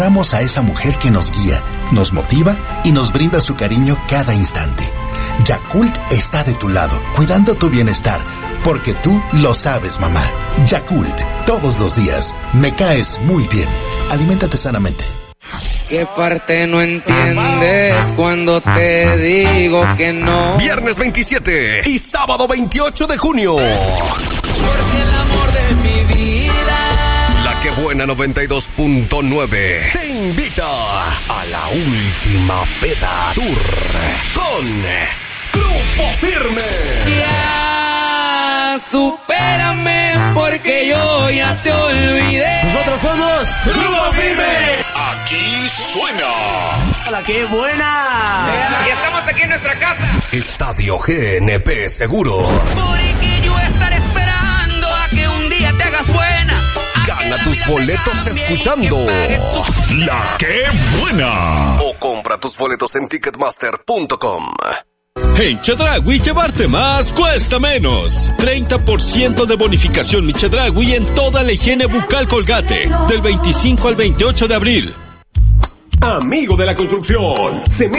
Damos a esa mujer que nos guía, nos motiva y nos brinda su cariño cada instante. Yakult está de tu lado, cuidando tu bienestar, porque tú lo sabes, mamá. Yakult, todos los días. Me caes muy bien. Aliméntate sanamente. ¿Qué parte no entiendes cuando te digo que no? Viernes 27 y sábado 28 de junio. Porque el amor de mi vida. La que buena 92.9 te invita a la última peda tour con Grupo Firme. Ya, supérame porque yo ya te olvidé. Nosotros somos Grupo Firme. Aquí suena. ¡Hola, qué buena! Y estamos aquí en nuestra casa. Estadio GNP Seguro. Porque yo estaré esperando a que un día te hagas buena. Gana tus boletos escuchando La Que Buena. O compra tus boletos en Ticketmaster.com. En Chedraui llevarte más cuesta menos. 30% de bonificación Mi Chedraui en toda la higiene bucal Colgate. Del 25 al 28 de abril. Amigo de la construcción.